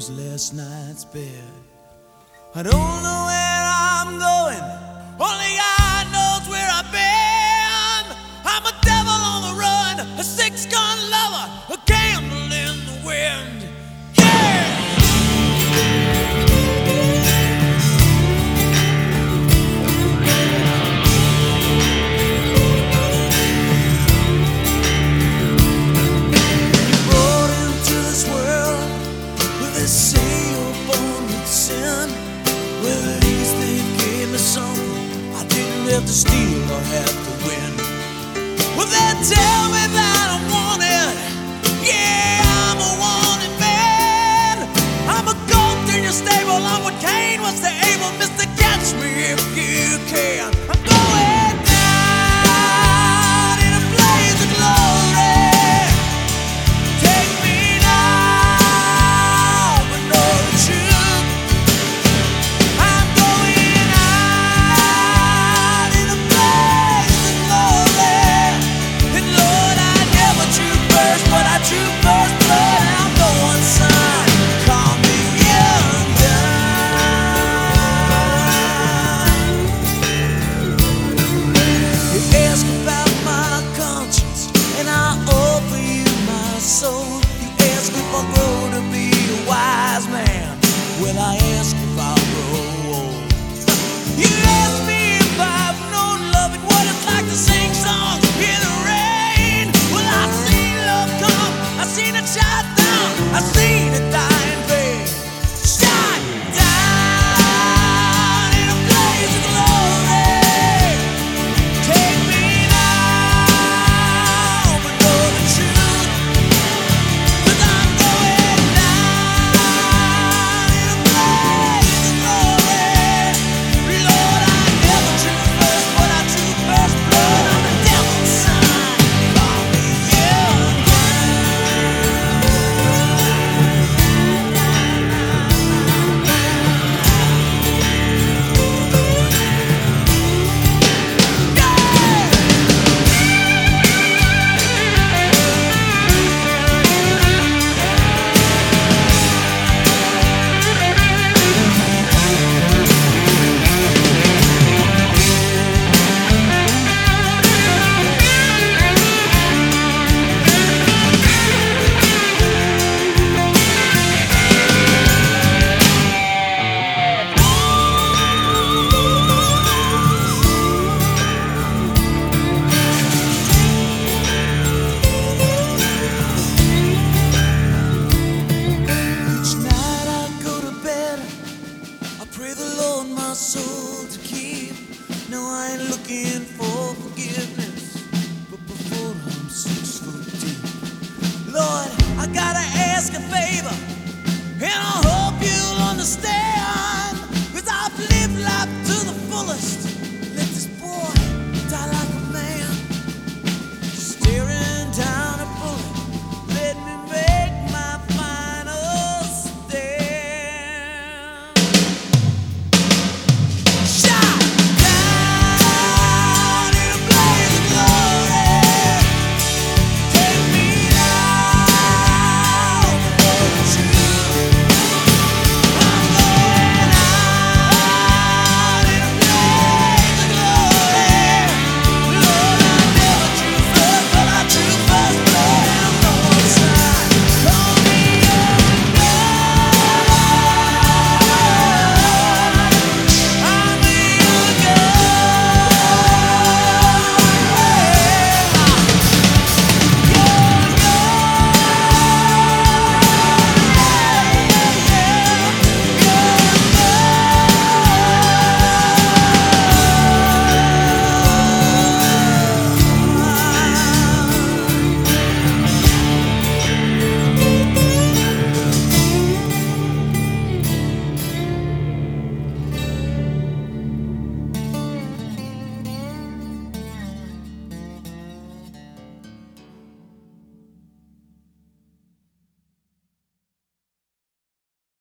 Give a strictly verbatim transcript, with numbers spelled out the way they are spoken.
was last night's bed. I don't know where I'm going, only God knows where I've been. I'm a devil on the run, a six-gun lover, a candle in the wind. Yeah! Have to steal or have to win. Well, they tell me that I'm wanted. Yeah, I'm a wanted man. I'm a goat in your stable. I'm what Cain was to Abel. Mister Catch me if you can. I'm going down in a blaze of glory. Take me now, but know the truth. I'm going out. But I drew first blood, I'm going son. Call me young gun. You ask about my conscience, and I offer you my soul. You ask if I'll grow to be a wise man. Well, I ask if I'll grow old. You ask me if I've known love and what it's like to sing songs in the rain. Well, I've seen love come, I've seen it shot down, I've seen it die in vain. Shot down in a blaze of glory. Take me now, but know the truth. 'Cause I'm going down in a blaze of glory. Lord, I never drew first, but I drew first blood. I'm the devil's son. Call me young gun. Each night I go to bed, I pray the Lord my soul to keep. No, I ain't looking for forgiveness, but before I'm six foot deep. Lord, I gotta ask a favor, and I hope you'll understand. 'Cause I've lived life to the fullest,